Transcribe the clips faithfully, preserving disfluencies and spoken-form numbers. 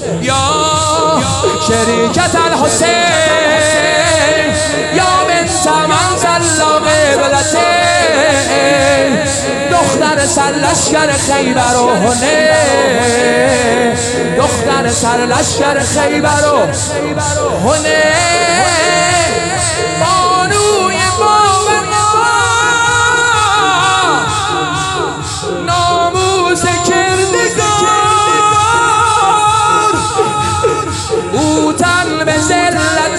یا شریکت الحسین یا بنت من سلا قبلتین دختر سرلشکر خیبر و حنین دختر سرلشکر خیبر و حنین بانوی باونا ناموس کردگار او تن به ذلت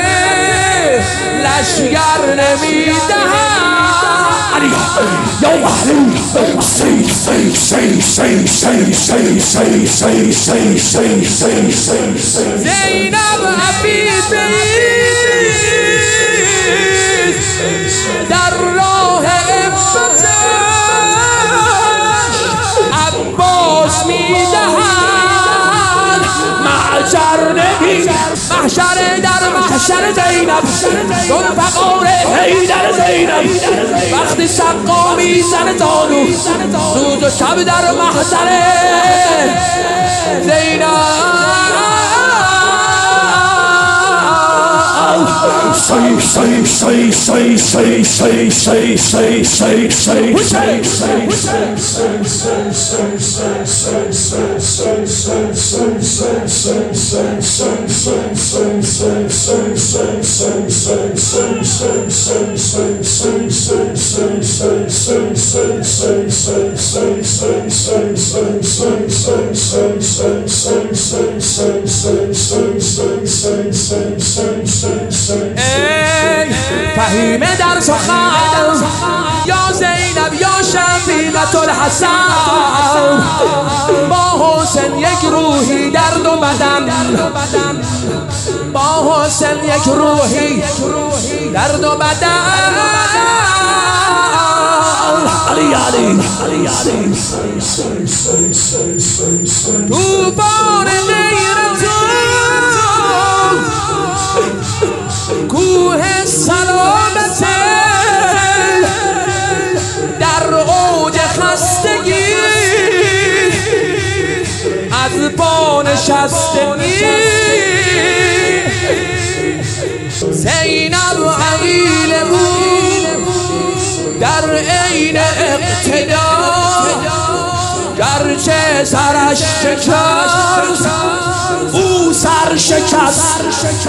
لشگر نمیدهد Yo, say, say, say, say, say, say, say, say, say, say, say, say, say. زینب عفیفی در راه عفتش عباس میدهد محشر نمی محشر در محشر زینب دون فقار حیدر زینب وقتی سقا میزنه زانو روز و شب در محشر زینب Say, say, say, say, say, say, say, say, say, say, say, فهیمه در سخن یا زینب یا شفیقة الحسن با حسین یک روحی درد و بدن با حسین یک روحی درد و بدن علی علی علی علی توفان غیرت کوه سلامت در اوج خستگی از پا نشستگی زینب عقیل بود در عین اقتدار گرچه سرش شکست او سر شکست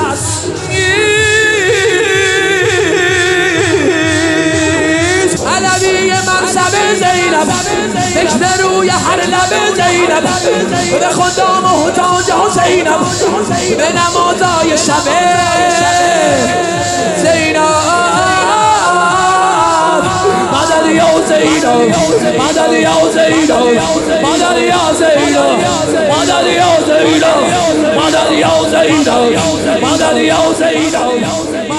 علوی منصب زینب فکر روی هر لب زینب به خدا محتاج حسینم به نمازای شب زینب مدد یا زینب مدد یا زینب مدد یا زینب مدد یا زینب مدد یا زینب مدد یا زینب